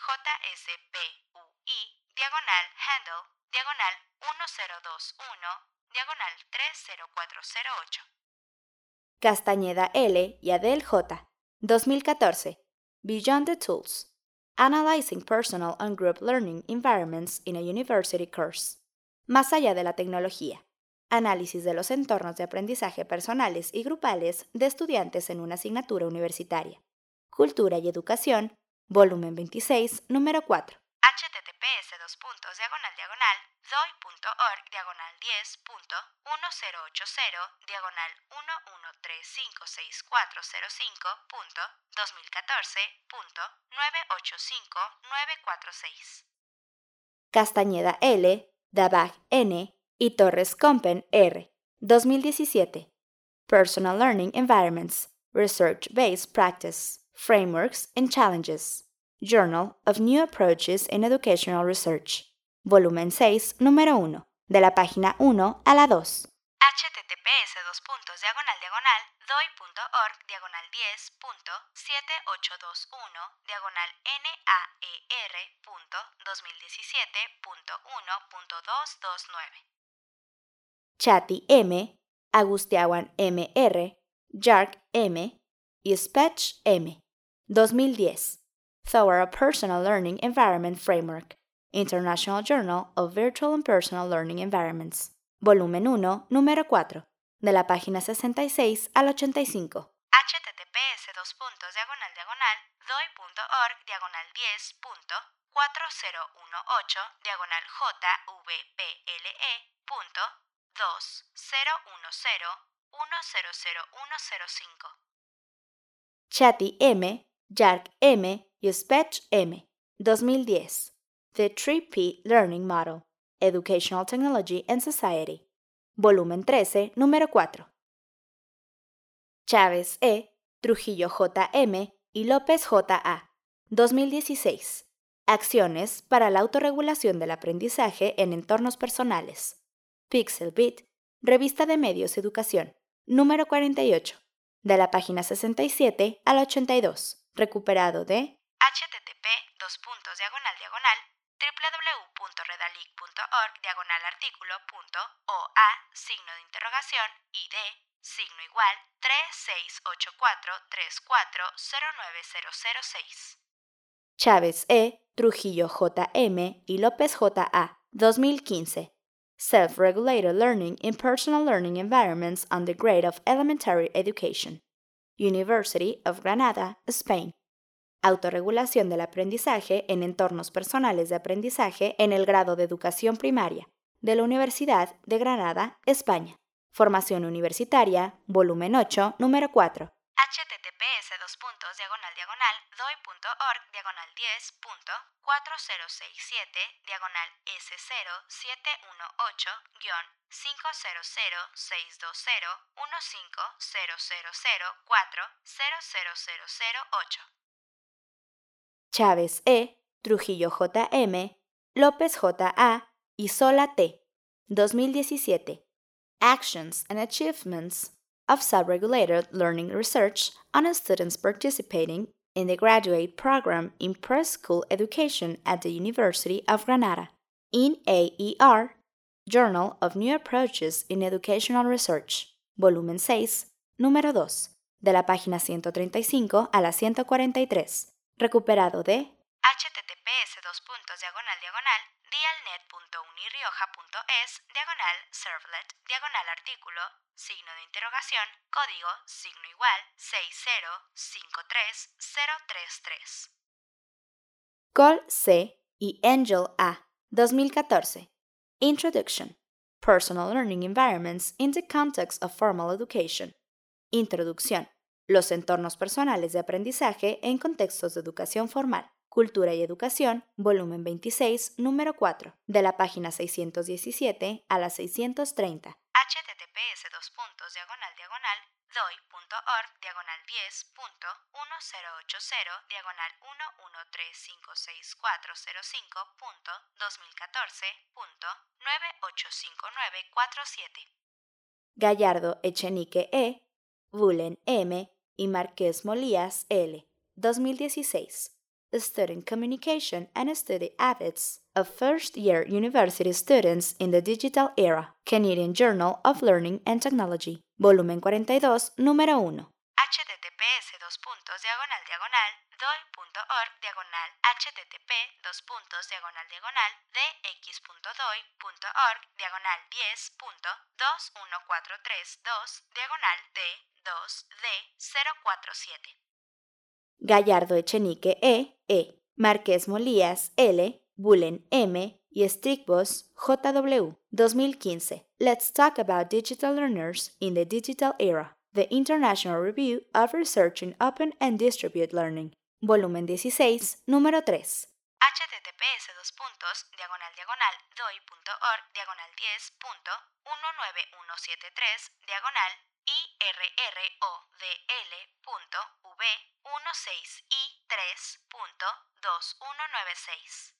jspui diagonal handle diagonal uno cero dos uno diagonal tres cero cuatro cero ocho. Castañeda L. y Adel J. dos mil catorce. Beyond the Tools. Analyzing Personal and Group Learning Environments in a University Course. Más allá de la tecnología. Análisis de los entornos de aprendizaje personales y grupales de estudiantes en una asignatura universitaria. Cultura y educación, volumen veintiséis, número cuatro. https dos puntos diagonal diagonal doi.org diagonal diez punto mil ochenta diagonal uno uno tres cinco seis cuatro cero cinco punto dos mil catorce punto nueve ocho cinco nueve cuatro seis. Castañeda L., Dabag N. y Torres Compen R. dos mil diecisiete. Personal Learning Environments, Research-Based Practice, Frameworks and Challenges. Journal of New Approaches in Educational Research. Volumen seis, número uno. De la página uno a la dos. https dos puntos diagonal diagonal doi.org diagonal diez punto siete ocho dos uno diagonal naer punto dos mil diecisiete punto uno punto dos dos nueve. Chati M., Agustiawan M R, Jark M. y Spech M. dos mil diez. Thorough Personal Learning Environment Framework. International Journal of Virtual and Personal Learning Environments. Volumen uno, número cuatro. De la página sesenta y seis al ochenta y cinco. https dos puntos diagonal diagonal doi.org diagonal diez punto cuatro cero uno ocho diagonal jvple punto dos cero uno cero uno cero cero uno cero cinco. Chati M., Jark M. y Spech M. dos mil diez. The three P Learning Model. Educational Technology and Society. Volumen trece, número cuatro. Chávez E., Trujillo J M. y López J A. dos mil dieciséis. Acciones para la autorregulación del aprendizaje en entornos personales. Pixelbit, Revista de Medios Educación, número cuarenta y ocho, de la página sesenta y siete a la ochenta y dos, recuperado de http dos puntos diagonal diagonal www.redalic.org diagonal artículo punto oa signo de interrogación id signo igual tres seis ocho cuatro tres cuatro cero nueve cero cero seis. Chávez E., Trujillo J M y López J A, dos mil quince. Self-Regulated Learning in Personal Learning Environments on the Grade of Elementary Education. University of Granada, Spain. Autorregulación del aprendizaje en entornos personales de aprendizaje en el grado de educación primaria, de la Universidad de Granada, España. Formación universitaria, volumen ocho, número cuatro. https dos puntos diagonal diagonal doi.org diagonal diez punto cuatro cero seis siete diagonal s cero siete uno ocho guión cinco cero cero seis dos cero uno cinco cero cero cero cuatro cero cero cero cero ocho. Chávez E., Trujillo J M, López J A y Sola T, dos mil diecisiete. Actions and Achievements of Self-Regulated Learning Research on Students Participating in the Graduate Program in Preschool Education at the University of Granada, in A E R, Journal of New Approaches in Educational Research, volumen seis, número dos, de la página ciento treinta y cinco a la ciento cuarenta y tres. Recuperado de https dos puntos diagonal diagonal dialnet.unirioja.es diagonal servlet diagonal artículo signo de interrogación código signo igual seis cero cinco tres cero tres tres. Cole C. y Angel A. dos mil catorce. Introduction. Personal Learning Environments in the Context of Formal Education. Introducción. Los entornos personales de aprendizaje en contextos de educación formal, cultura y educación, volumen veintiséis, número cuatro, de la página seiscientos diecisiete a la seiscientos treinta. https dos puntos diagonal diagonal doi.org diagonal diez punto uno cero ocho cero diagonal uno uno tres cinco seis cuatro cero cinco punto dos mil catorce punto nueve ocho cinco nueve cuatro siete. Gallardo Echenique E., Bullen M. y Márquez Molías L., dos mil dieciséis. Student Communication and Study Habits of First-Year University Students in the Digital Era, Canadian Journal of Learning and Technology, volumen cuarenta y dos, número uno. https dos puntos diagonal diagonal doi.org diagonal http dos puntos diagonal diagonal dx.doi.org diagonal diez punto dos uno cuatro tres dos diagonal d dos d cero cuatro siete. Gallardo Echenique E. E. Márquez Molías L. Bullen M. y Strickbos J W. dos mil quince. Let's Talk About Digital Learners in the Digital Era. The International Review of Research in Open and Distributed Learning. Volumen dieciséis, número tres. https dos puntos diagonal diagonal doi.org diagonal diez punto uno nueve uno siete tres diagonal irrodl punto v uno seis i tres punto dos uno nueve seis.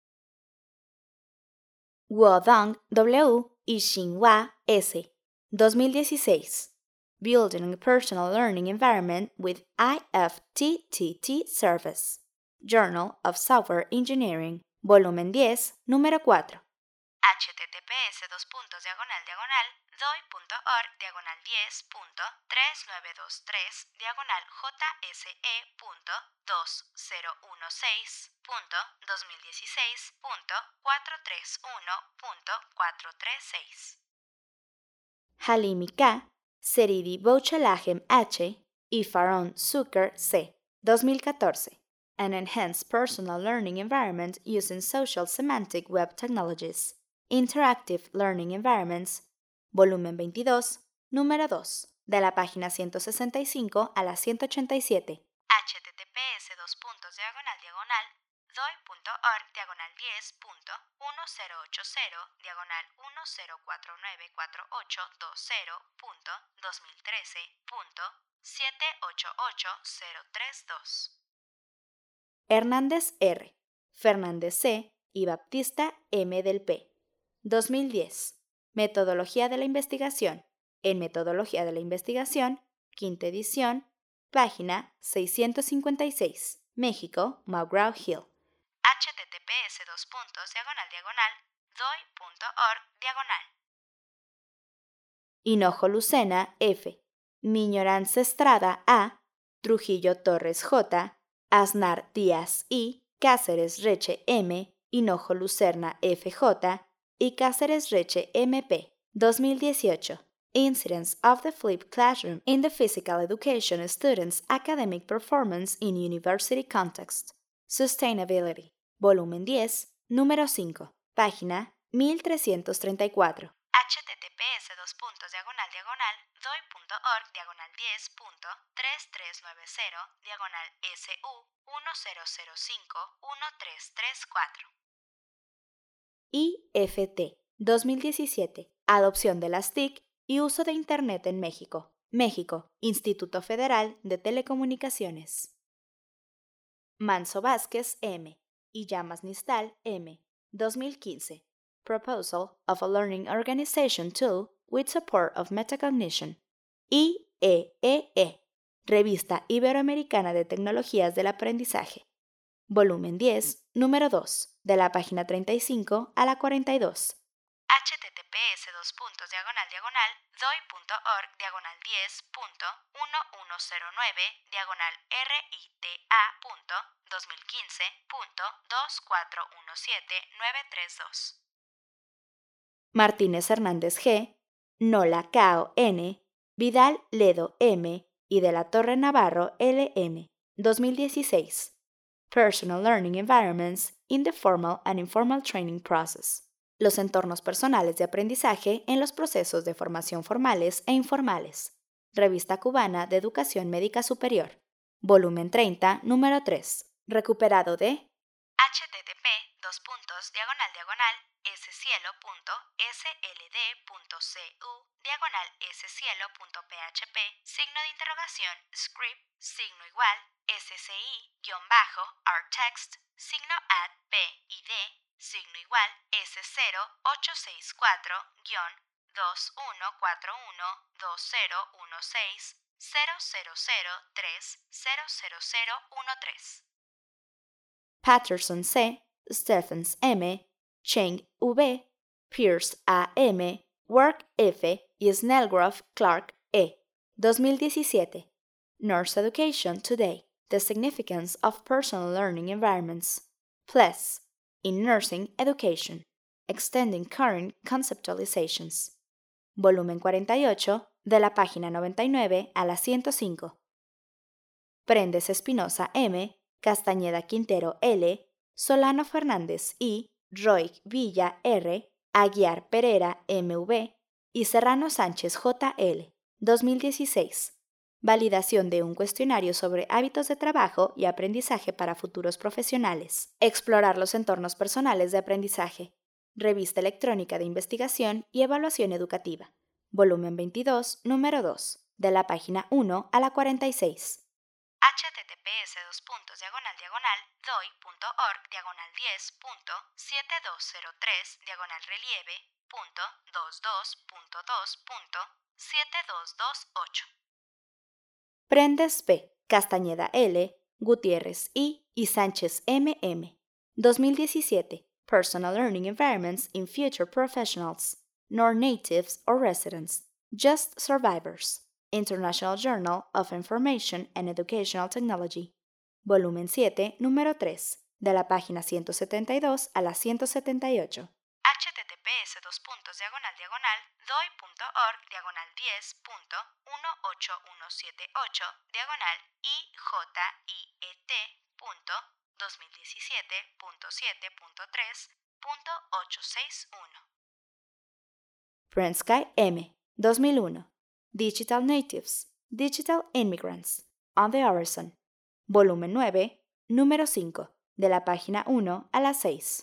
Wodong W. y Xinhua S. dos mil dieciséis. Building a Personal Learning Environment with I F T T T Service. Journal of Software Engineering, volumen diez, número cuatro. https dos puntos diagonal diagonal doi.org diagonal diez punto tres nueve dos tres diagonal jse punto dos cero uno seis punto dos mil dieciséis punto cuatro tres uno punto cuatro tres seis. Halimi K., Seridi Bouchelahem H. y Faron Zucker C. dos mil catorce. An Enhanced Personal Learning Environment Using Social Semantic Web Technologies. Interactive Learning Environments, volumen veintidós, número dos, de la página ciento sesenta y cinco a la ciento ochenta y siete. https dos puntos diagonal diagonal doi.org diagonal diez punto uno cero ocho cero diagonal uno cero cuatro nueve cuatro ocho dos cero punto dos mil trece punto siete ocho ocho cero tres dos. Hernández R., Fernández C. y Baptista M. del P. dos mil diez. Metodología de la investigación. En Metodología de la investigación, quinta edición, página seiscientos cincuenta y seis, México, McGraw-Hill. https dos puntos diagonal diagonal doy.org diagonal. Hinojo Lucena, F. Miñoranza Estrada, A. Trujillo Torres, J. Aznar Díaz, I. Cáceres Reche, M. Hinojo Lucerna, F J. y Cáceres Reche, M P. dos mil dieciocho. Incidence of the Flipped Classroom in the Physical Education Students' Academic Performance in University Context. Sustainability. Volumen diez, número cinco, página mil trescientos treinta y cuatro. https dos puntos diagonal diagonal doy.org diagonal diez punto tres tres nueve cero diagonal S U uno cero cero cinco uno tres tres cuatro. I F T dos mil diecisiete. Adopción de las T I C y uso de Internet en México. México, Instituto Federal de Telecomunicaciones. Manso Vázquez, M. y Llamas Nistal, M. dos mil quince. Proposal of a Learning Organization Tool with Support of Metacognition. I E E E. Revista Iberoamericana de Tecnologías del Aprendizaje. Volumen diez, número dos, de la página treinta y cinco a la cuarenta y dos. https dos puntos diagonal diagonal doy.org diagonal diez punto uno uno cero nueve diagonal rita punto dos mil quince punto dos cuatro uno siete nueve tres dos. Martínez Hernández G, Nola Cao N, Vidal Ledo M y de la Torre Navarro L M, dos mil dieciséis. Personal Learning Environments in the Formal and Informal Training Process. Los entornos personales de aprendizaje en los procesos de formación formales e informales. Revista Cubana de Educación Médica Superior. Volumen treinta, número tres. Recuperado de http dos puntos diagonal diagonal scielo.sld.cu diagonal scielo.php signo de interrogación script signo igual sci-artext signo add p y d signo igual s cero ocho seis cuatro dos uno cuatro uno dos cero uno seis cero cero cero tres cero cero cero uno tres. Patterson C, Stephens M, Cheng V, Pierce A M, Work F y Snellgrove Clark E. dos mil diecisiete. Nurse Education Today. The Significance of Personal Learning Environments. P L E S. In Nursing Education. Extending Current Conceptualizations. Volumen cuarenta y ocho, de la página noventa y nueve a la ciento cinco. Prendes Espinosa M, Castañeda Quintero L, Solano Fernández I, Roy Villa R, Aguiar Pereira M V y Serrano Sánchez J L. dos mil dieciséis. Validación de un cuestionario sobre hábitos de trabajo y aprendizaje para futuros profesionales. Explorar los entornos personales de aprendizaje. Revista Electrónica de Investigación y Evaluación Educativa. Volumen veintidós, número dos, de la página uno a la cuarenta y seis. https dos puntos diagonal diagonal doy.org diagonal diez punto siete dos cero tres diagonal relieve punto veintidós punto dos punto siete dos dos ocho. Prendes P, Castañeda L, Gutiérrez I y Sánchez M M. dos mil diecisiete. Personal Learning Environments in Future Professionals. Nor Natives or Residents. Just Survivors. International Journal of Information and Educational Technology. Volumen siete, número tres, de la página ciento setenta y dos a la ciento setenta y ocho. https dos puntos diagonal diagonal doy.org diagonal diez punto dieciocho mil ciento setenta y ocho diagonal ijiet punto dos mil diecisiete punto siete punto tres punto ochocientos sesenta y uno. Prensky M, dos mil uno. Digital Natives, Digital Immigrants, on the Horizon. Volumen nueve, número cinco, de la página uno a la seis.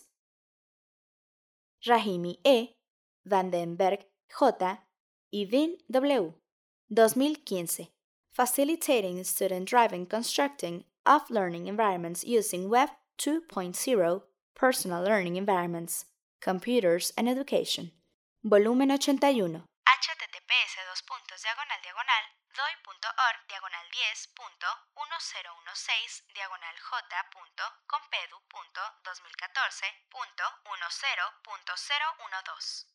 Rahimi E, Vandenberg J y Vin W. dos mil quince. Facilitating Student-Driven Constructing of Learning Environments Using Web two point oh, Personal Learning Environments, Computers and Education. volumen ochenta y uno. https dos puntos diagonal diagonal doy.org diagonal diez punto mil dieciséis diagonal j punto compedu punto dos mil catorce punto diez punto cero doce.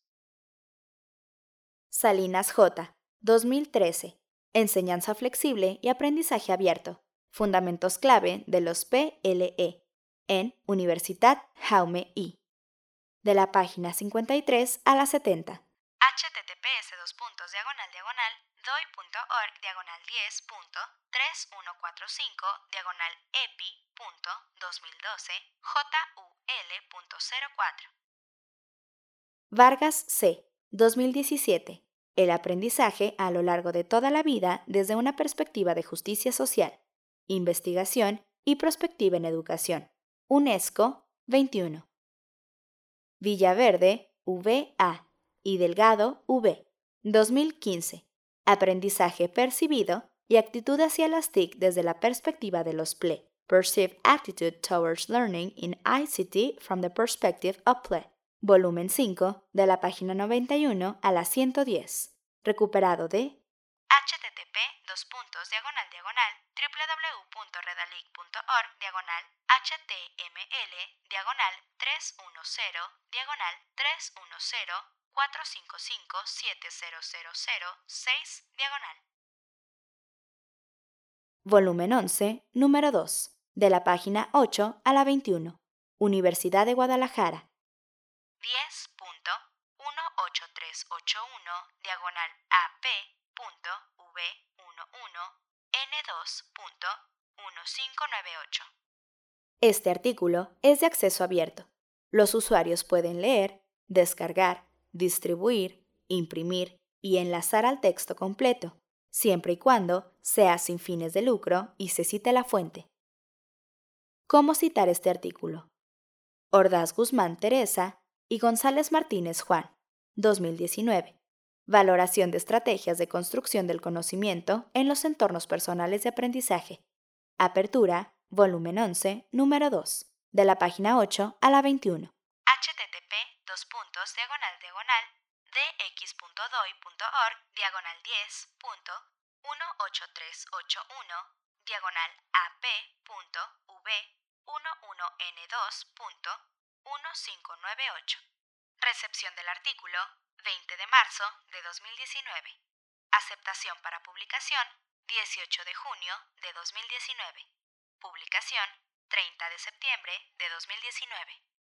Salinas J. dos mil trece. Enseñanza flexible y aprendizaje abierto. Fundamentos clave de los P L E en Universitat Jaume I. De la página cincuenta y tres a la setenta. https dos puntos diagonal diagonal doy.org diagonal diez punto tres mil cuarenta y cinco diagonal epi punto dos mil doce jul punto cero cuatro. Vargas C. dos mil diecisiete. El aprendizaje a lo largo de toda la vida desde una perspectiva de justicia social, investigación y prospectiva en educación. UNESCO veintiuno. Villaverde V A y Delgado V. dos mil quince. Aprendizaje percibido y actitud hacia las T I C desde la perspectiva de los P L E. Perceived Attitude Towards Learning in I C T from the Perspective of P L E. Volumen cinco, de la página noventa y uno a la ciento diez. Recuperado de http dos puntos diagonal diagonal www.redalic.org diagonal html diagonal trescientos diagonal trescientos cuatro cinco cinco siete cero cero cero seis diagonal. Volumen once, número dos, de la página ocho a la veintiuno. Universidad de Guadalajara. diez punto dieciocho tres ocho uno diagonal A P punto V once N dos punto quince noventa y ocho. Este artículo es de acceso abierto. Los usuarios pueden leer, descargar, distribuir, imprimir y enlazar al texto completo, siempre y cuando sea sin fines de lucro y se cite la fuente. ¿Cómo citar este artículo? Ordaz Guzmán Teresa y González Martínez Juan, dos mil diecinueve. Valoración de estrategias de construcción del conocimiento en los entornos personales de aprendizaje. Apertura, volumen once, número dos, de la página ocho a la veintiuno. http dos puntos diagonal diagonal dx.doy.org diagonal diez punto dieciocho tres ocho uno diagonal ap punto v once n dos punto quince noventa y ocho. Recepción del artículo veinte de marzo de dos mil diecinueve. Aceptación para publicación dieciocho de junio de dos mil diecinueve. Publicación treinta de septiembre de dos mil diecinueve.